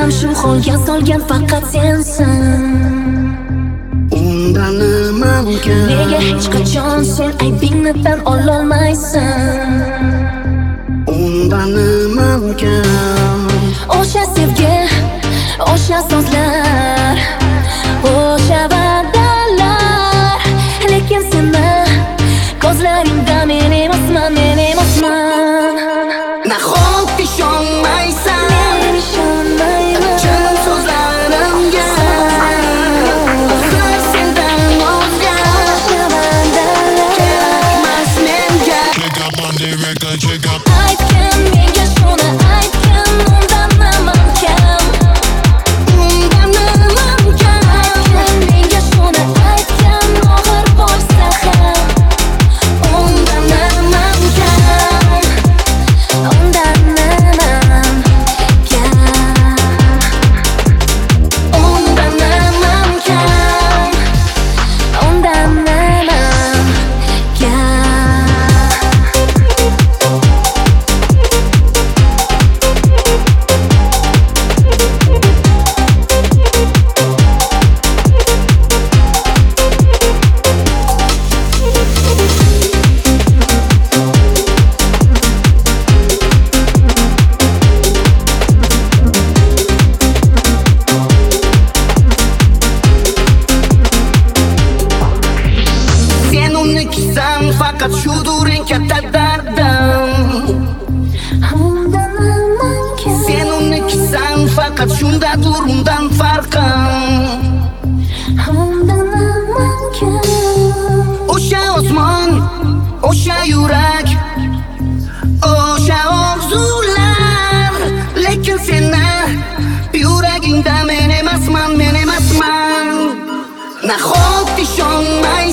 ham shu holga solgan faqat sensan. Undan nimam kam? Nega hech qachon sen aybingni tan ololmaysan? Undan nimam kam? O'sha sevgi, o'sha so'zlar, o'sha va'dalar, lekin seni ko'zlaringda men emasman, men emasman. Nahot ishonmaysan? Men ishonmayman. Chin so'zlarimga hozir sendan o'zga kerakmas menga. Aytgin menga shuni, aytgin undan nimam kam? Undan nimam kam? Aytgin menga shuni, aytgin og'ir bo'lsa ham. Undan nimam kam? Undan nimam kam? Undan nimam kam? Undan nimam kam? Sen unikisan, faqat shudur eng katta dardim. Undan nimam kam? Sen unikisan, faqat shundadir undan farqim. Undan nimam kam? O'sha osmon, o'sha yurak, o'sha orzular, lekin seni yuragingda men emasman, men emasman. Nahot ishonmay